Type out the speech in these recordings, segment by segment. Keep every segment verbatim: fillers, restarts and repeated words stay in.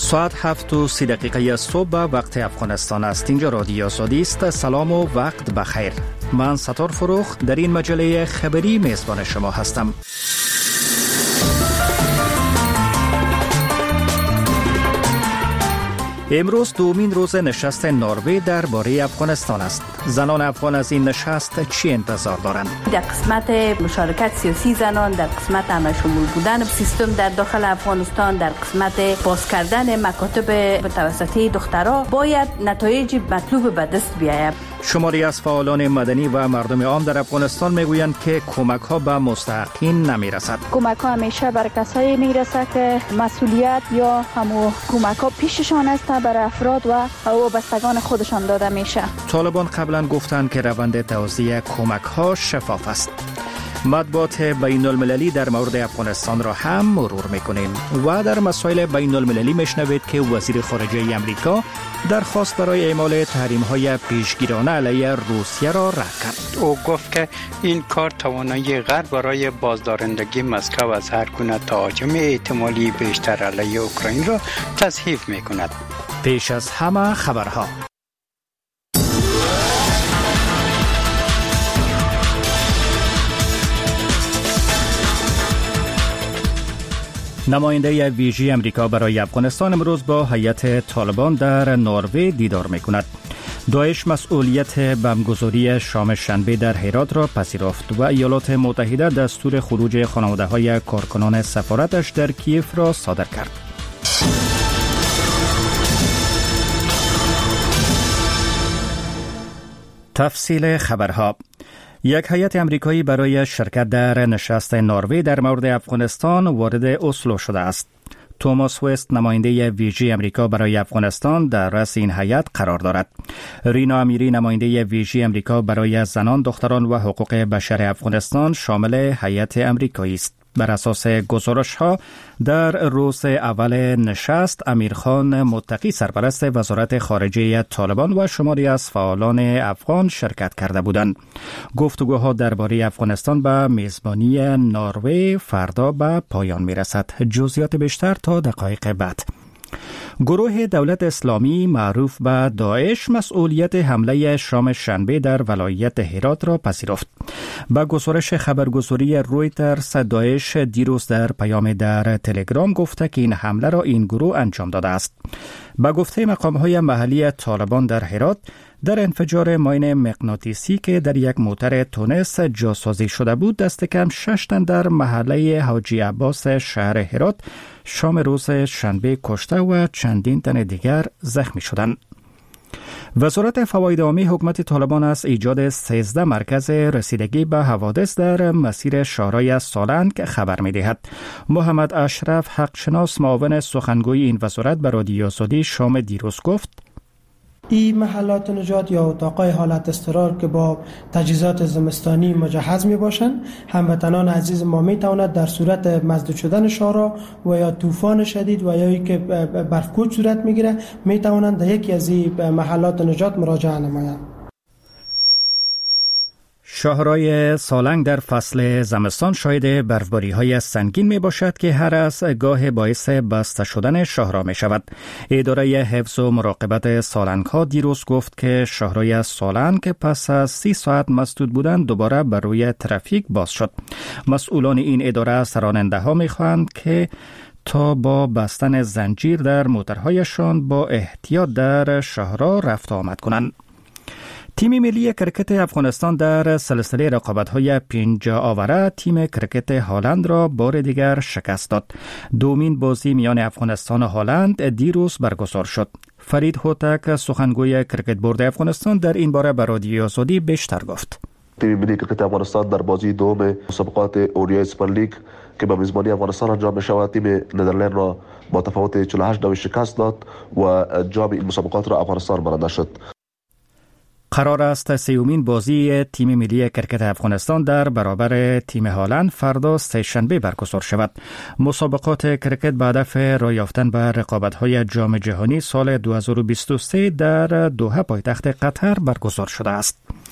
ساعت هفت و سی دقیقه صبح وقت افغانستان است. اینجا رادیو آزادی است. سلام و وقت بخیر. من ستار فروخ در این مجله خبری میزبان شما هستم. امروز دومین روز نشست نروژ درباره افغانستان است. زنان افغان از این نشست چی انتظار دارند؟ در قسمت مشارکت سیاسی زنان، در قسمت همشمول بودن سیستم در داخل افغانستان، در قسمت باز کردن مکاتب متوسطه دخترها باید نتایج مطلوب به دست بیاید. شماری از فعالان مدنی و مردم عام در افغانستان میگویند که کمک ها به مستحقین نمیرسد. کمک ها همیشه بر کسایی میرسد که مسئولیت یا همو کمک ها پیششان است، بر افراد و وابستگان خودشان داده میشه. طالبان قبلا گفتند که روند توزیع کمک ها شفاف است. مطبوعات بین المللی در مورد افغانستان را هم مرور میکنیم و در مسائل بین المللی میشنوید که وزیر خارجه امریکا درخواست برای اعمال تحریم های پیشگیرانه علیه روسیه را رد کرد. او گفت که این کار توانایی غرب برای بازدارندگی مسکو از هر گونه تهاجم احتمالی بیشتر علیه اوکراین را تضعیف میکند. پیش از همه خبرها. نماینده ویژه امریکا برای افغانستان امروز با هیئت طالبان در نروژ دیدار میکند. داعش مسئولیت بمبگذاری شام شنبه در هرات را پذیرفت و ایالات متحده دستور خروج خانواده‌های کارکنان سفارتش در کیف را صادر کرد. تفصیل خبرها. یک هیئت امریکایی برای شرکت در نشست نروژ در مورد افغانستان وارد اسلو شده است. توماس وست نماینده ویژه امریکا برای افغانستان در رأس این هیئت قرار دارد. رینا امیری نماینده ویژه امریکا برای زنان، دختران و حقوق بشر افغانستان شامل هیئت امریکایی است. بر اساس گزارش‌ها در روز اول نشست امیرخان متقی سرپرست وزارت خارجه طالبان و شماری از فعالان افغان شرکت کرده بودند. گفتگوها درباره افغانستان به میزبانی نروژ فردا به پایان می‌رسد. جزئیات بیشتر تا دقایق بعد. گروه دولت اسلامی معروف به داعش مسئولیت حمله شام شنبه در ولایت هرات را پذیرفت. با گزارش خبرگزاری رویترز، داعش دیروز در پیام در تلگرام گفته که این حمله را این گروه انجام داده است. با گفته مقام‌های محلی طالبان در هرات، در انفجار ماین مغناطیسی که در یک موتر تونس جاسازی شده بود، دست کم شش تن در محله حاجی عباس شهر هرات شام روز شنبه کشته و چندین تن دیگر زخمی شدند. وزارت فواید عامی حکومت طالبان از ایجاد سیزده مرکز رسیدگی به حوادث در مسیر شهرهای سالنگ خبر می‌دهد. محمد اشرف حقشناس معاون سخنگوی این وزارت به رادیو آزادی شام دیروز گفت: این محلات نجات یا اتاقای حالت اضطرار که با تجهیزات زمستانی مجهز می باشند، هموطنان عزیز ما می تواند در صورت مسدود شدن شارع و یا طوفان شدید و یا اینکه برفکوچ صورت می گیره می توانند در یکی از این محلات نجات مراجعه نمایند. شهرهای سالنگ در فصل زمستان شاهد برفباری‌های سنگین می باشد که هر از گاه باعث بسته شدن شهرها می شود. اداره حفظ و مراقبت سالنگ ها دیروز گفت که شهرهای سالنگ پس از سی ساعت مسدود بودند دوباره بر روی ترافیک باز شد. مسئولان این اداره از راننده ها می خواهند که تا با بستن زنجیر در موترهایشان با احتیاط در شهرها رفت آمد کنند. تیم ملی کرکت افغانستان در سلسله رقابت‌های پنج آوره تیم کرکت هالند را بار دیگر شکست داد. دومین بازی میان افغانستان و هالند دیروز برگزار شد. فرید هوتک سخنگوی کرکت بورد افغانستان در این باره به رادیو آزادی بیشتر گفت. تیم ملی کرکت افغانستان در بازی دوم مسابقات اوریای سوپر لیگ که به میزبانی افغانستان انجام می شود تیم ندرلند را با تفاوت چهل و هشت نوی شکست داد و جام این مسابقات را افغانستان برنده شد. قرار است سیومین بازی تیم ملی کرکت افغانستان در برابر تیم هالند فردا سه‌شنبه برگزار شود. مسابقات کرکت به هدف راه یافتن به رقابت‌های جام جهانی سال دو هزار و بیست و سه در دوحه پایتخت قطر برگزار شده است.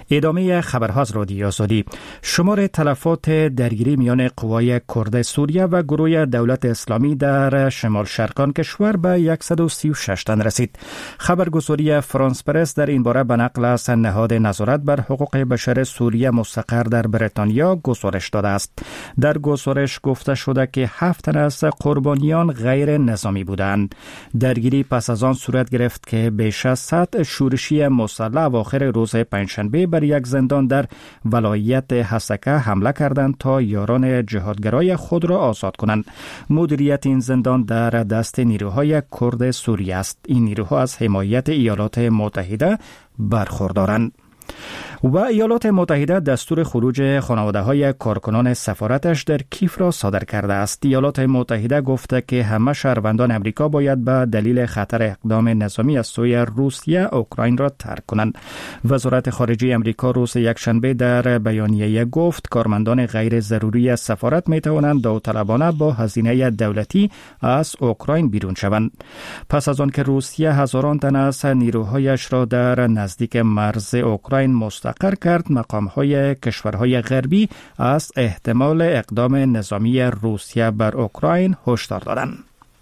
ادامه خبرها از رادیو آزادی. شمار تلفات درگیری میان قوای کرد سوریه و گروه دولت اسلامی در شمال شرقان کشور به صد و سی و شش تن رسید. خبرگزاری فرانس پرس در این باره به نقل از نهاد نظارت بر حقوق بشر سوریه مستقر در بریتانیا گزارش داده است. در گزارش گفته شده که هفت تن از قربانیان غیر نظامی بودند. درگیری پس از آن صورت گرفت که بیش از صد شورشی مسلح اواخر روز پنجشنبه بر یک زندان در ولایت حسکه حمله کردند تا یاران جهادگرای خود را آزاد کنند. مدیریت این زندان در دست نیروهای کرد سوریه است. این نیروها از حمایت ایالات متحده برخوردارند. و ایالات متحده دستور خروج خانواده‌های کارکنان سفارتش در کیف را صادر کرده است. ایالات متحده گفته که همه شهروندان امریکا باید به دلیل خطر اقدام نظامی از سوی روسیه اوکراین را ترک کنند. وزارت خارجه امریکا روز یکشنبه در بیانیه گفت کارمندان غیر ضروری از سفارت می توانند داوطلبانه با هزینه دولتی از اوکراین بیرون شوند. پس از آن که روسیه هزاران تن از نیروهایش را در نزدیک مرز اوکراین مستقر کرد، مقام‌های کشورهای غربی از احتمال اقدام نظامی روسیه بر اوکراین هشدار دادند.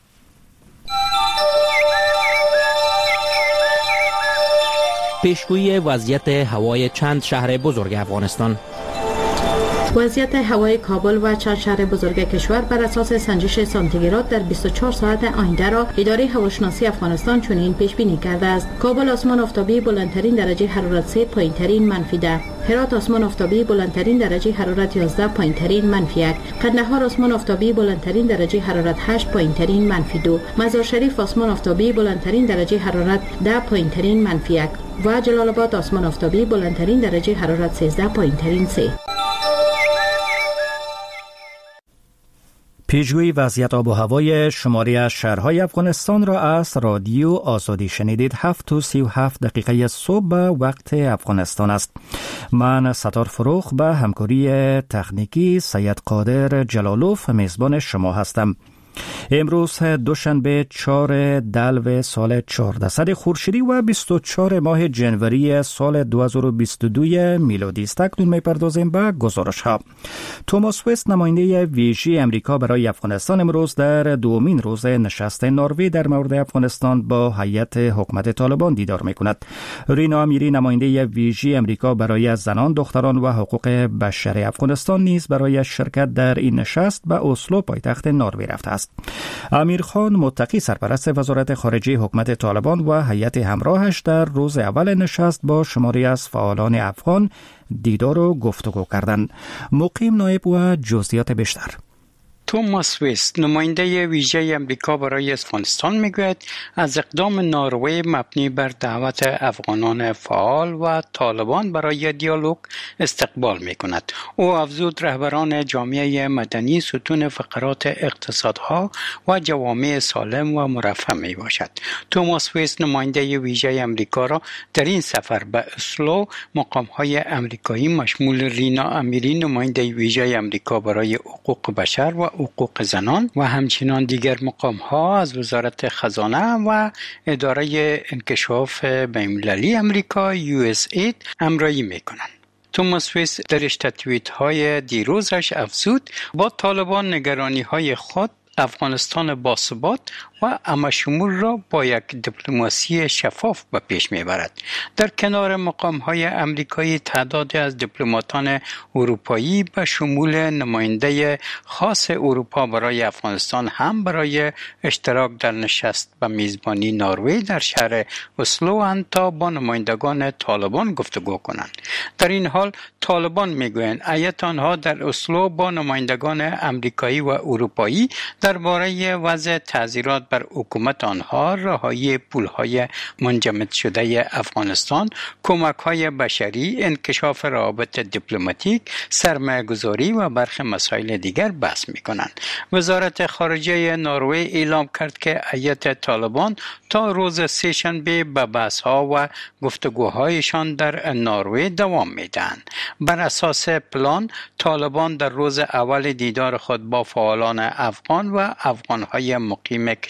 پیشگویی وضعیت هوای چند شهر بزرگ افغانستان. وضعیت هوای کابل و چند شهر بزرگ کشور بر اساس سنجش سانتیگراد در بیست و چهار ساعت آینده را اداره هواشناسی افغانستان چنین پیش بینی کرده است. کابل آسمان آفتابی بلندترین درجه حرارت سه، پایینترین منفی ده. هرات آسمان آفتابی بلندترین درجه حرارت یازده، پایینترین منفی یک. قندهار آسمان آفتابی بلندترین درجه حرارت هشت، پایینترین منفی دو. مزار شریف آسمان آفتابی بلندترین درجه حرارت ده، پایینترین منفی یک. و جلال آباد آسمان آفتابی بلندترین درجه حرارت سیزده، پایینترین سه. پیشگویی وضعیت آب و هوای شماری از شهرهای افغانستان را از رادیو آزادی شنیدید. هفت و سی و هفت دقیقه صبح به وقت افغانستان است. من ستار فروخ به همکاری تکنیکی سید قادر جلالوف میزبان شما هستم. امروز دوشنبه چهار دلو سال چهاردهصد خورشیدی و بیست و چهار ماه جنوری سال دو هزار و بیست و دو میلادی است. اکنون میپردازیم به گزارش ها. توماس وست نماینده ویژه امریکا برای افغانستان امروز در دومین روز نشست نروژ در مورد افغانستان با هیئت حکومت طالبان دیدار میکند. رینا امیری نماینده ویژه امریکا برای زنان، دختران و حقوق بشر افغانستان نیز برای شرکت در این نشست به اسلو پایتخت نروژ رفته است. امیر خان متقی سرپرست وزارت خارجه حکومت طالبان و هیئت همراهش در روز اول نشست با شماری از فعالان افغان دیدار و گفتگو کردند. مقیم نایب و جزئیات بیشتر. توماس وست نماینده ویژه امریکا برای افغانستان میگوید از اقدام نروژ مبنی بر دعوت افغانان فعال و طالبان برای دیالوگ استقبال میکند. او افزود رهبران جامعه مدنی ستون فقرات اقتصادها و جوامع سالم و مرفه می باشد. توماس وست نماینده ویژه امریکا را در این سفر به اسلو مقام‌های امریکایی مشمول رینا امیری نماینده ویژه امریکا برای حقوق بشر و حقوق زنان و همچنان دیگر مقام ها از وزارت خزانه و اداره انکشاف بین‌المللی امریکا یو اس اید همراهی میکنند. توماس وست در توییت های دیروزش افزود با طالبان نگرانی های خود افغانستان باثبات و همشمول را با یک دیپلماسی شفاف به پیش میبرد. در کنار مقام‌های امریکایی تعدادی از دیپلماتان اروپایی به شمول نماینده خاص اروپا برای افغانستان هم برای اشتراک در نشست به میزبانی نروژ در شهر اسلو اند تا با نمایندگان طالبان گفتگو کنند. در این حال طالبان میگویند هیئت آنها در اسلو با نمایندگان امریکایی و اروپایی درباره وضع تعذیرات بر حکومت آنها، رهایی پولهای منجمد شده افغانستان، کمک‌های بشری، انکشاف روابط دیپلماتیک، سرمایه‌گذاری و برخی مسائل دیگر بحث می‌کنند. وزارت خارجه نروژ اعلام کرد که هیئت طالبان تا روز سه‌شنبه به بحث‌ها و گفتگوهایشان در نروژ دوام می‌دهند. بر اساس پلان طالبان در روز اول دیدار خود با فعالان افغان و افغان‌های مقیم کشور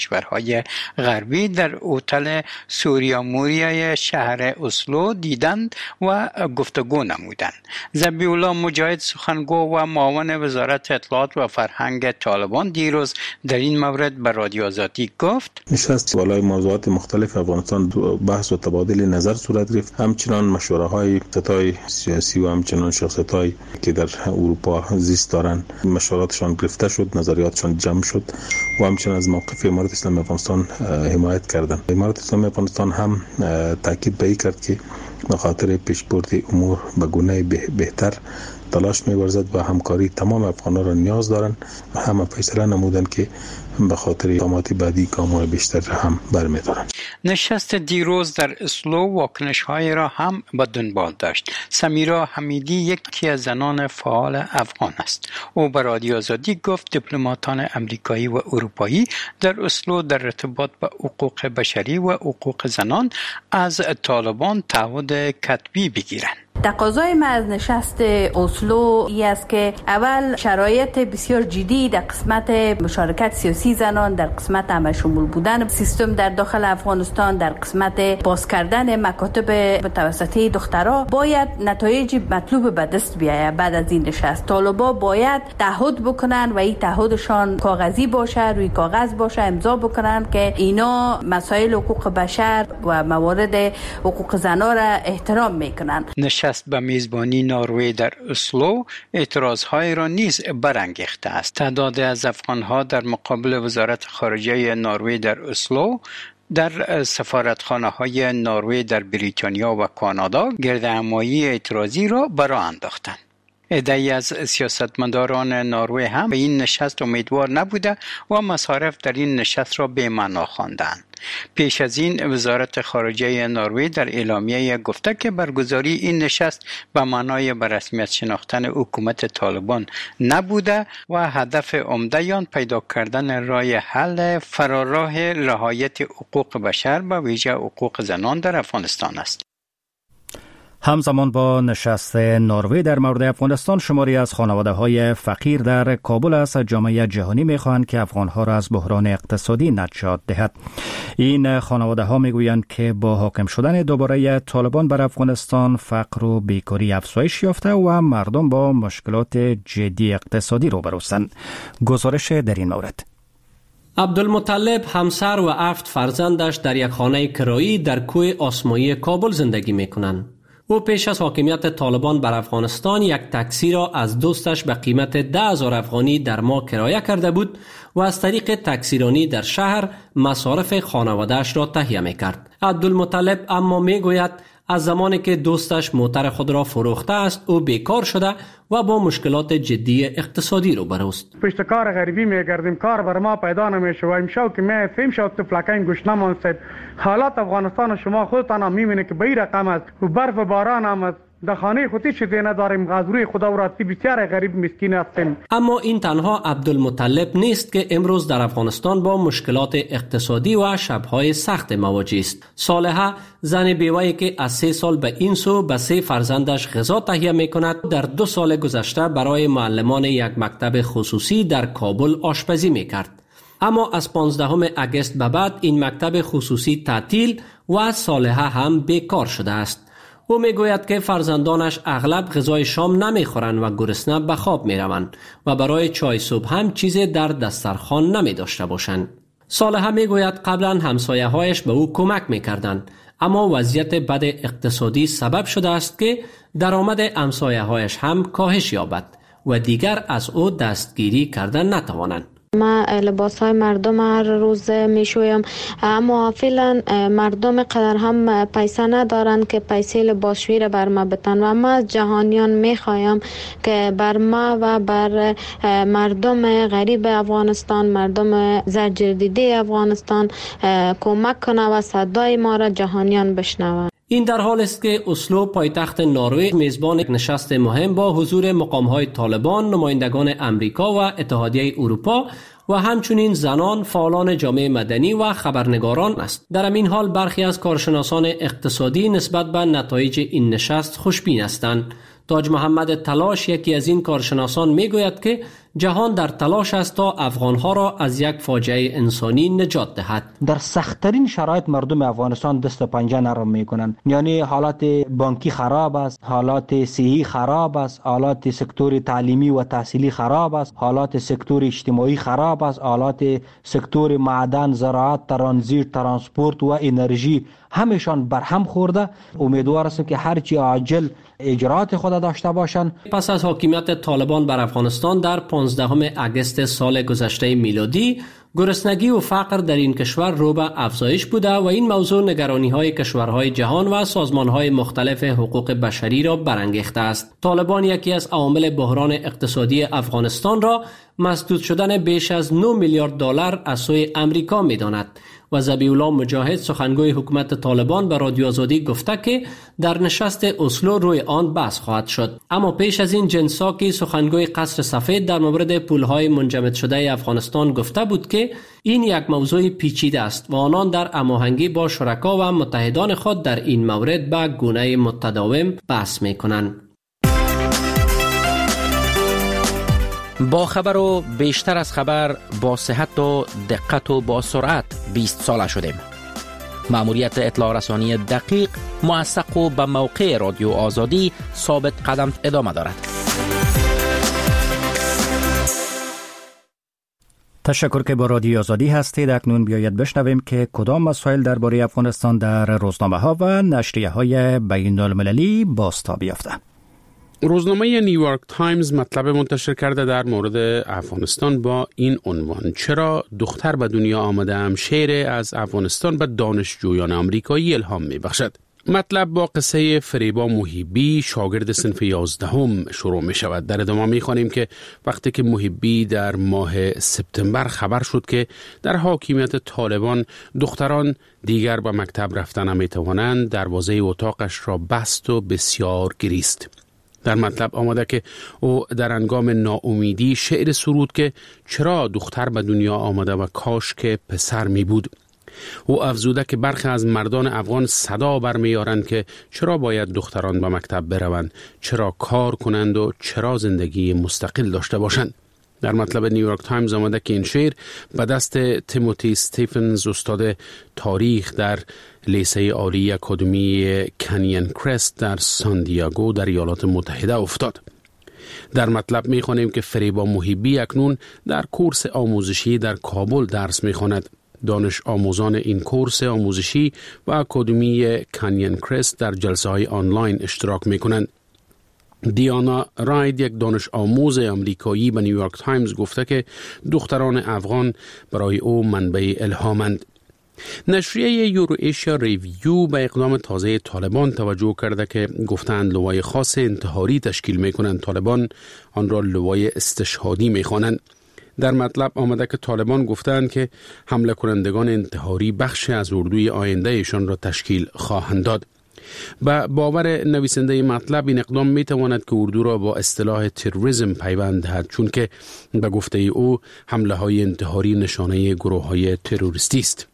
کشورهای غربی در هتل سوریا موریا شهر اسلو دیدند و گفتگو نمودند. ذبیح الله مجاهد سخنگو و معاون وزارت اطلاعات و فرهنگ طالبان دیروز در این مورد به رادیو آزادی گفت: نشست بالای موضوعات مختلف افغانستان بحث و تبادل نظر صورت گرفت. همچنان مشوره های ستای سیاسی و همچنان شخصیت هایی که در اروپا زیست دارند مشوراتشان گرفته شد، نظریاتشان جمع شد و همچنان از موقف امارت اسلامی افغانستان حمایت کردند. امارت اسلامی افغانستان هم تاکید به این کرد که به خاطر پیشبرد امور به گونه بهتر تلاش می‌ورزد و همکاری تمام افغانان را نیاز دارند. همه فیصله نمودند که به خاطر اقدامات بعدی گام‌های بیشتر هم برمی‌دارند. نشست دیروز در اسلو واکنش‌های را هم به دنبال داشت. سمیرا حمیدی یکی از زنان فعال افغان است. او به رادیو آزادی گفت دیپلماتان امریکایی و اروپایی در اسلو در ارتباط با حقوق بشری و حقوق زنان از طالبان تعهد کتبی بگیرند. تقاضای ما از نشست اسلو ای است که اول شرایط بسیار جدی در قسمت مشارکت سیاسی زنان، در قسمت همه شمول بودن سیستم در داخل افغانستان، در قسمت باز کردن مکاتب متوسطه دخترها باید نتایج مطلوب به دست بیاید. بعد از این نشست طالبا باید تعهد بکنن و این تعهدشان کاغذی باشه، روی کاغذ باشه، امضا بکنن که اینا مسائل حقوق بشر و موارد حقوق زنان را احترام میکنن. نشست به میزبانی نروژ در اسلو اعتراضهای را نیز برانگیخته است. تعداد از افغانها در مقابل وزارت خارجه نروژ در اسلو در سفارتخانه‌های نروژ در بریتانیا و کانادا گردهمایی اعتراضی را برآ انداختند. عده‌ای از سیاستمداران نروژ هم به این نشست امیدوار نبوده و مصارف در این نشست را بی‌معنا خواندند. پیش از این وزارت خارجه نروژ در اعلامیه گفته که برگزاری این نشست به معنای به رسمیت شناختن حکومت طالبان نبوده و هدف عمده آن پیدا کردن راه حل فراراه رعایت حقوق بشر به ویژه حقوق زنان در افغانستان است. همزمان با نشست نروژ در مورد افغانستان، شماری از خانواده‌های فقیر در کابل از جامعه جهانی می‌خواهند که افغان‌ها را از بحران اقتصادی نجات دهد. این خانواده‌ها می‌گویند که با حاکم شدن دوباره طالبان بر افغانستان فقر و بیکاری افزایش یافته و مردم با مشکلات جدی اقتصادی روبروستند. گزارش در این مورد. عبدالمطلب همسر و هفت فرزندش در یک خانه کرایی در کوه آسمایی کابل زندگی می‌کنند. او پیش از حاکمیت طالبان بر افغانستان یک تاکسی را از دوستش به قیمت ده هزار افغانی در ماه کرایه کرده بود و از طریق تاکسیرانی در شهر مصارف خانواده‌اش را تهیه می‌کرد. عبدالمطلب اما می‌گوید از زمانی که دوستش موتر خود را فروخته است او بیکار شده و با مشکلات جدی اقتصادی روبرو است. پشت کار غریبی میگردیم، کار بر ما پیدا نمیشه و امشب که می فهم شد تو فلکین گوش نمانست. حالات افغانستان شما خودتان هم میبینید که به این رقم است و برف باران هم است. در خانه خودی چیزی نداریم، غذای خدا و راتی بسیار غریب مسکین هستیم. اما این تنها عبدالمطلب نیست که امروز در افغانستان با مشکلات اقتصادی و شبهای سخت مواجه است. صالحه زن بیوه‌ای که از سه سال به این سو به سه فرزندش غذا تهیه می‌کند در دو سال گذشته برای معلمان یک مکتب خصوصی در کابل آشپزی می‌کرد. اما از پانزدهم اگست به بعد این مکتب خصوصی تعطیل و صالحه هم بیکار شده است. او میگوید که فرزندانش اغلب غذای شام نمیخورند و گرسنه به خواب میروند و برای چای صبح هم چیزی در دسترخوان نمی داشته باشند. صالحه میگوید قبلا همسایه هایش به او کمک میکردند، اما وضعیت بد اقتصادی سبب شده است که درآمد همسایه هایش هم کاهش یابد و دیگر از او دستگیری کردن نتوانند. ما لباس های مردم هر روز میشویم، اما فعلا مردم قدر هم پیسه ندارن که پیسه لباسشویی را بر ما بتن و ما از جهانیان میخوایم که بر ما و بر مردم غریب افغانستان، مردم زرجردیده افغانستان کمک کنه و صدای ما را جهانیان بشنوند. این در حال است که اسلو پایتخت نروژ میزبان نشست مهم با حضور مقام‌های طالبان، نمایندگان امریکا و اتحادیه اروپا و همچنین زنان، فعالان جامعه مدنی و خبرنگاران است. در این حال برخی از کارشناسان اقتصادی نسبت به نتایج این نشست خوشبین هستند. تاج محمد تلاش یکی از این کارشناسان میگوید که جهان در تلاش است تا افغانها را از یک فاجعه انسانی نجات دهد. در سخت‌ترین شرایط مردم افغانستان دست و پنجه نرم میکنند. یعنی حالات بانکی خراب است، حالات صحی خراب است، حالات سکتور تعلیمی و تحصیلی خراب است، حالات سکتور اجتماعی خراب است، حالات سکتور معدن، زراعت، ترانزیت، ترانسپورت و انرژی همشان برهم خورده. امیدوار هستم که هرچی عاجل اجرات خود داشته باشند. پس از حاکمیت طالبان بر افغانستان در پانزدهم اگست سال گذشته میلادی، گرسنگی و فقر در این کشور رو به افزایش بوده و این موضوع نگرانی‌های کشورهای جهان و سازمان‌های مختلف حقوق بشری را برانگیخته است. طالبان یکی از عوامل بحران اقتصادی افغانستان را مسدود شدن بیش از نه میلیارد دلار از سوی امریکا می‌داند و ذبیح الله مجاهد سخنگوی حکومت طالبان به رادیو آزادی گفته که در نشست اسلو روی آن بحث خواهد شد. اما پیش از این جن ساکی سخنگوی قصر سفید در مورد پولهای منجمد شده افغانستان گفته بود که این یک موضوع پیچیده است و آنان در هماهنگی با شرکا و متحدان خود در این مورد به گونه متداوم بحث می‌کنند. با خبر و بیشتر از خبر، با صحت و دقت و با سرعت بیست ساله شدیم. مأموریت اطلاع رسانی دقیق، موثق و به موقع رادیو آزادی ثابت قدم ادامه دارد. تشکر که با رادیو آزادی هستید. اکنون بیایید بشنویم که کدام مسائل درباره افغانستان در روزنامه ها و نشریه های بین المللی بازتاب یافته. روزنامه نیویورک تایمز مطلب منتشر کرده در مورد افغانستان با این عنوان: چرا دختر به دنیا آمده‌ام شعر از افغانستان به دانشجویان آمریکایی الهام می‌بخشد. مطلب با قصه فریبا محیبی، شاگرد صنف یازدهم شروع می شود. در ادامه می خوانیم که وقتی که محیبی در ماه سپتامبر خبر شد که در حاکمیت طالبان دختران دیگر به مکتب رفتن نمی توانند، دروازه اتاقش را بست و بسیار گریست. در مطلب آمده که او در هنگام ناامیدی شعر سرود که چرا دختر به دنیا آمده و کاش که پسر می بود. او افزوده که برخی از مردان افغان صدا برمی‌آورند که چرا باید دختران به مکتب بروند، چرا کار کنند و چرا زندگی مستقل داشته باشند. در مطلب نیویورک تایمز آمده که این شعر به دست تیموتی استیفنز، استاد تاریخ در لیسه عالی اکادمی کنین کرست در سان دیاگو در ایالات متحده افتاد. در مطلب می‌خوانیم که فریبا محیبی اکنون در کورس آموزشی در کابل درس می‌خواند. دانش آموزان این کورس آموزشی و اکادمی کنین کرست در جلسه های آنلاین اشتراک می کنند. دیانا راید، یک دانش آموز امریکایی، به نیویورک تایمز گفته که دختران افغان برای او منبع الهامند. نشریه یورو ایشیا ریویو به اقدام تازه طالبان توجه کرده که گفتند لوای خاص انتحاری تشکیل می کنند. طالبان آن را لوای استشهادی می خوانند. در مطلب آمده که طالبان گفتند که حمله کنندگان انتحاری بخش از اردوی آینده ایشان را تشکیل خواهند داد. با باور نویسنده مطلب این اقدام می تواند که اردو را با اصطلاح تروریسم پیوند دهد، چون که به گفته او حمله های انتحاری نشانه گروه های تروریستی است.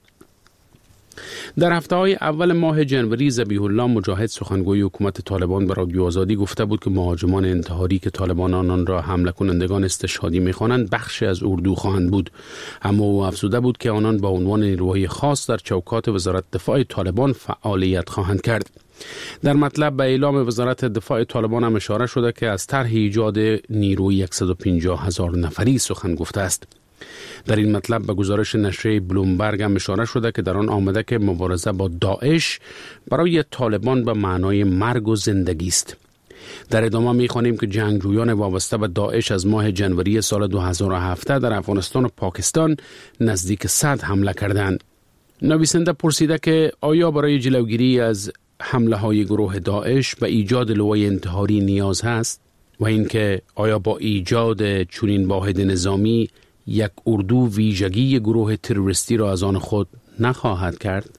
در هفته های اول ماه جنوری ذبیح الله مجاهد سخنگوی حکومت طالبان به رادیو آزادی گفته بود که مهاجمان انتحاری که طالبان آنان را حمله کنندگان استشهادی می‌خوانند بخشی از اردو خواهند بود، اما او افزوده بود که آنان با عنوان نیروهای خاص در چوکات وزارت دفاع طالبان فعالیت خواهند کرد. در مطلب به اعلام وزارت دفاع طالبان هم اشاره شده که از طرح ایجاد نیروی صد و پنجاه هزار نفری سخن گفته است. در این مطلب به گزارش نشریه بلومبرگ هم اشاره شده که در آن آمده که مبارزه با داعش برای طالبان به معنای مرگ و زندگی است. در ادامه می‌خوانیم که جنگجویان وابسته به داعش از ماه جنوری سال دو هزار و هفت در افغانستان و پاکستان نزدیک صد حمله کردند. نویسنده پرسیده که آیا برای جلوگیری از حمله های گروه داعش به ایجاد لوای انتحاری نیاز هست و اینکه آیا با ایجاد چنین واحد نظامی یک اردو ویژگی گروه تروریستی را از آن خود نخواهد کرد؟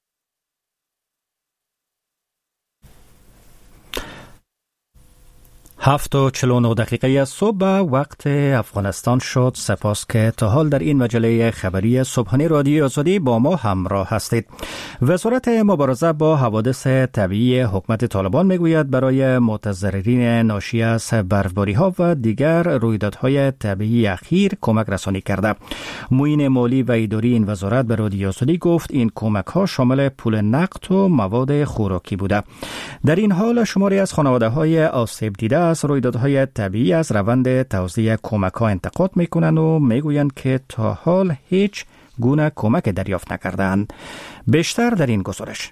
هفت و چهل و نه دقیقه صبح وقت افغانستان شد. سپاس که تا حال در این مجله خبری صبحانه رادیو آزادی با ما همراه هستید. وزارت مبارزه با حوادث طبیعی حکومت طالبان میگوید برای متضررین ناشی از برفباری ها و دیگر رویدادهای طبیعی اخیر کمک رسانی کرده. معین مالی و اداری این وزارت به رادیو آزادی گفت این کمک ها شامل پول نقد و مواد خوراکی بوده. در این حال شماری از خانواده های آسیب دیده از رویدادهای طبیعی از روند توزیع کمک ها انتقاد میکنند و میگویند که تا حال هیچ گونه کمک دریافت نکردند. بیشتر در این گزارش.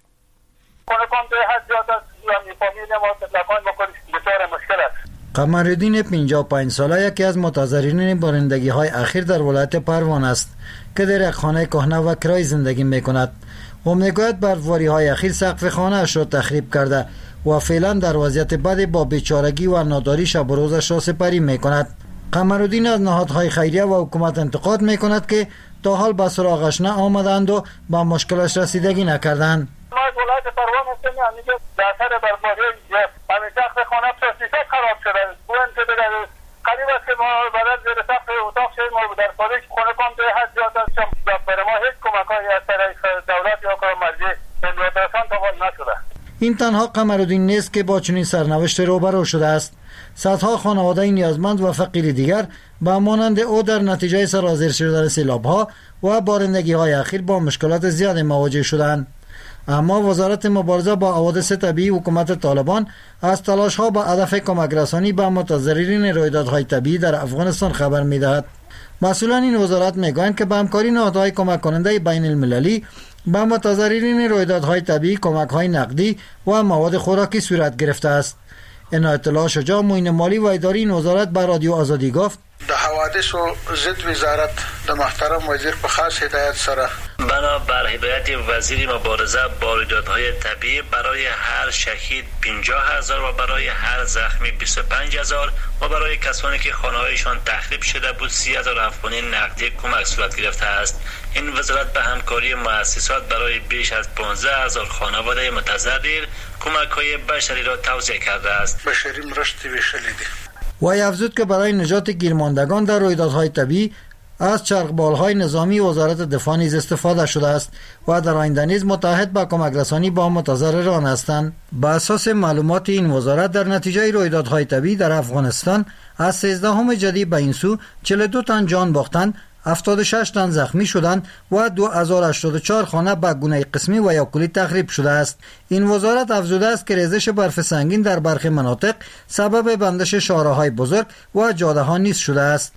قمرالدین پنجاه و پنج ساله یکی از متضررین بارندگی های اخیر در ولایت پروان است که در یک خانه کهنه و کرای زندگی میکند. او میگوید برفباری های اخیر سقف خانه اش را تخریب کرده و فعلا در وضعیت بد با بیچارگی و ناداری شب و روزش را سپری میکند. قمرالدین از نهادهای خیریه و حکومت انتقاد میکند که تا حال به سراغش نه آمدند و با مشکلش رسیدگی نکردند. ما از ولایت پروان هستیم، همیشه در اثر برفباری همین سقف خانه پلاستیک خراب شده. بوین که دیگر قریب است که ما بدل زیر سقف اتاق شدیم و در خارج خونه کام به حد زیاد است. بر ما هیچ کمک‌هایی از طریق دولت یا کار مرجع ملی‌داران تا حال نشده. این تنها قمرالدین نیست که با چنین سرنوشت روبرو شده است. صدها خانواده نیازمند و فقیر دیگر به مانند او در نتیجه سرازیر شدن سیلاب‌ها و بارندگی‌های اخیر با مشکلات زیاد مواجه شدند. اما وزارت مبارزه با حوادث طبیعی حکومت طالبان از تلاش‌ها به هدف کمک رسانی به متضررین رویدادهای طبیعی در افغانستان خبر می‌دهد. مسئولان این وزارت میگویند که به همکاری نهادهای کمک کننده بین المللی به متضررین رویدادهای طبیعی کمک‌های نقدی و مواد خوراکی صورت گرفته است. این اطلاع شجاع معین مالی و اداری این وزارت به رادیو آزادی گفت د حوادث و ضد وزارت د محترم وزیر په خاص هدایت سره بنا بر هدایت وزیر مبارزه با رویدادهای طبیعی برای هر شهید پنجاه هزار و برای هر زخمی بیست و پنج هزار و برای کسانی که خانه‌هایشان تخریب شده بود سی هزار افغانی نقدی کمک صورت گرفته است. این وزارت به همکاری مؤسسات برای بیش از پانزده هزار خانواده متضرر کمک‌های بشری را توزیع کرده است. بشری مرستی ویشلیدی. و افزود که برای نجات گیرماندگان در رویدادهای طبیعی از چرخبال‌های نظامی وزارت دفاع نیز استفاده شده است و در آینده نیز متحد به کمک رسانی با متضرران هستند. بر اساس معلومات این وزارت در نتیجه رویدادهای طبیعی در افغانستان از سیزدهم جدی به این سو چهل و دو تن جان باختند، هفتاد و شش تن زخمی شدند و دو هزار و هشتاد و چهار خانه به گونه قسمی و یا کلی تخریب شده است. این وزارت افزوده است که ریزش برف سنگین در برخی مناطق سبب بندش شاهراهای بزرگ و جاده ها نیز شده است.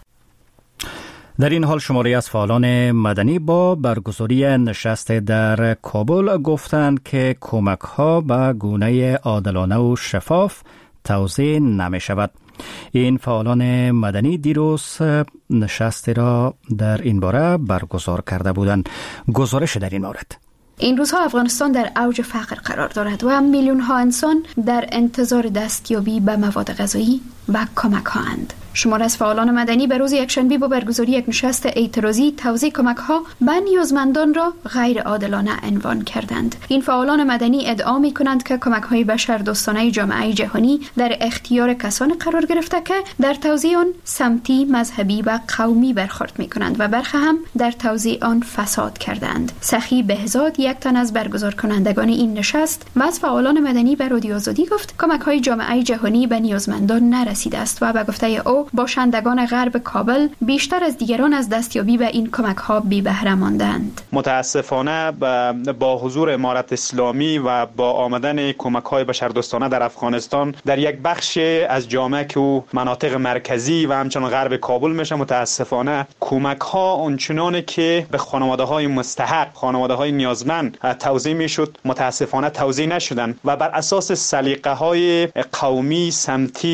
در این حال شماری از فعالان مدنی با برگزاری نشست در کابل گفتند که کمک ها به گونه عادلانه و شفاف توزیع نمی شود. این فعالان مدنی دیروز نشستی را در این باره برگزار کرده بودند. گزارش در این مورد: این روزها افغانستان در اوج فقر قرار دارد و میلیون ها انسان در انتظار دستیابی به مواد غذایی و کمک ها اند. شمار از فعالان مدنی به روز یکشنبه با برگزاری یک نشست اعتراضی توزیع کمک ها به نیازمندان را غیر عادلانه عنوان کردند. این فعالان مدنی ادعا می کنند که کمک های بشردوستانه جامعه جهانی در اختیار کسان قرار گرفته که در توزیع آن سمتی، مذهبی و قومی برخورد می کنند و برخی هم در توزیع آن فساد کردند. سخی بهزاد، یک تن از برگزار کنندگان این نشست و از فعالان مدنی به رادیو آزادی گفت کمک های جامعه جهانی به نیازمندان نرسیده است و به گفته او باشندگان غرب کابل بیشتر از دیگران از دستیابی به این کمک ها بی بهره ماندند. متاسفانه با حضور امارت اسلامی و با آمدن کمک های بشردوستانه در افغانستان در یک بخش از جامعه که مناطق مرکزی و همچنان غرب کابل میشه، متاسفانه کمک ها اونچنانی که به خانواده های مستحق، خانواده های نیازمند توزیع میشد متاسفانه توزیع نشدن و بر اساس سلیقه های قومی، سمتی، زبانی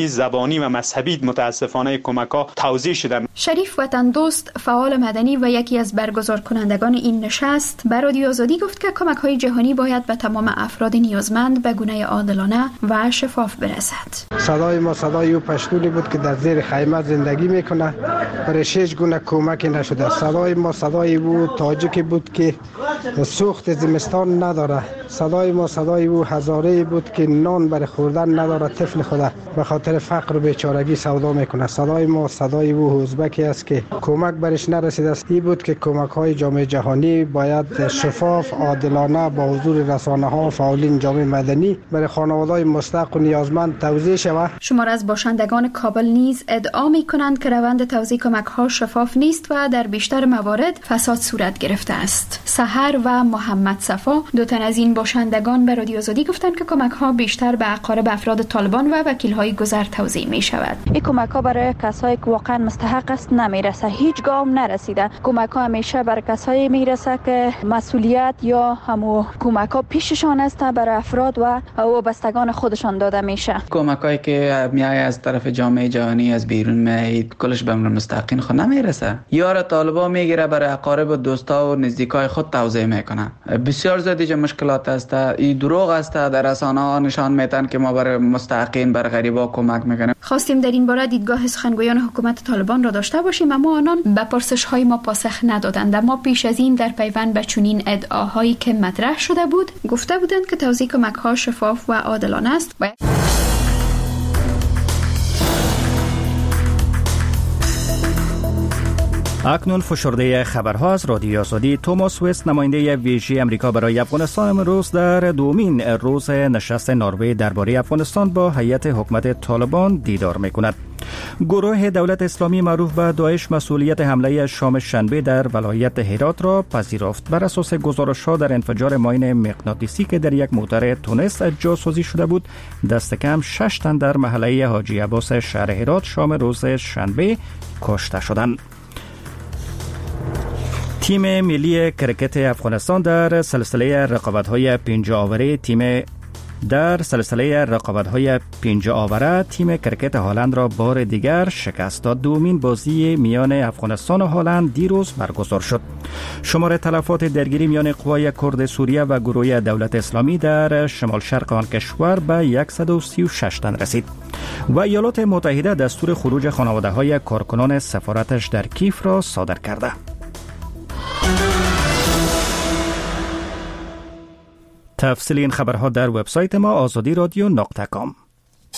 روحانی و مذهبی متاسفانه کمک‌ها توزیع شدن. شریف وطن دوست فعال مدنی و یکی از برگزار کنندگان این نشست به رادیو آزادی گفت که کمک‌های جهانی باید به تمام افراد نیازمند به گونه عادلانه و شفاف برسد. صدای ما صدای او پشتونی بود که در زیر خیمه زندگی میکنه، برای هیچ گونه کمکی نشده. صدای ما صدای او تاجیکی بود که سوخت زمستان نداره. صدای ما صدای او هزاره بود که نان برای خوردن نداره، طفل خدا به خاطر فقر و بیچارگی سودا میکنه. صدای ما صدای او ازبکی است که کمک برش نرسیده است. این بود که کمک های جامعه جهانی باید شفاف، عادلانه با حضور رسانه ها، فعالین جامعه مدنی برای خانواده‌های مستحق و نیازمند توزیع شود. شمار از باشندگان کابل نیز ادعا می‌کنند که روند توزیع کمک‌ها شفاف نیست و در بیشتر موارد فساد صورت گرفته است. سحر و محمد صفا دو تن از این باشندگان به رادیو آزادی گفتند که کمک‌ها بیشتر به اقارب افراد طالبان و وکیل‌های گذر توزیع می‌شود. این کمک‌ها برای کسایی که واقعا مستحق است نمیرسه، هیچ گام نرسیده. کمک‌ها همیشه برای کسایی میرسه که مسئولیت یا همو کمک‌ها پیششان است، برای افراد و وابستگان خودشان داده میشه. کمک‌هایی که میای از طرف جامعه جهانی از بیرون میاد کلش به مستحقین خود نمیرسه. یار طالبان میگیره برای اقارب و دوستا و نزدیکای خود توزیع میکنه. بسیار زیاد مشکلات است. این دروغ است. در رسانه ها نشان میدن که ما برای مستحقین بر غریبا کمک میکنیم. خواستیم در این باره دیدگاه سخنگویان حکومت طالبان را داشته باشیم، اما آنان به پرسش‌های ما پاسخ ندادند. ما پیش از این در پیوند به چنین ادعاهایی که مطرح شده بود گفته بودند که توزیع کمک‌ها شفاف و عادلانه است. و اکنون فشرده خبرها از رادیو آزادی. توماس وست نماینده ویژه امریکا برای افغانستان امروز در دومین روز نشست نروژ درباره افغانستان با هیئت حکومت طالبان دیدار می‌کند. گروه دولت اسلامی معروف به داعش مسئولیت حمله شام شنبه در ولایت هرات را پذیرفت. بر اساس گزارش‌ها در انفجار ماین مغناطیسی که در یک موتر تونس جاسازی شده بود، دست کم شش تن در محله حاجی عباس شهر هرات شام روز شنبه کشته شدند. تیم ملی کرکت افغانستان در سلسله رقابت‌های پنجه آوره تیم در سلسله رقابت‌های پنجه آوره تیم کرکت هلند را بار دیگر شکست داد. دومین بازی میان افغانستان و هلند دیروز برگزار شد. شمار تلفات درگیری میان قوای کرد سوریه و گروه دولت اسلامی در شمال شرق آن کشور به صد و سی و شش تن رسید. و ایالات متحده دستور خروج خانواده‌های کارکنان سفارتش در کیف را صادر کرده. تفصیل این خبرها در وبسایت ما آزادی رادیو نقطه کام.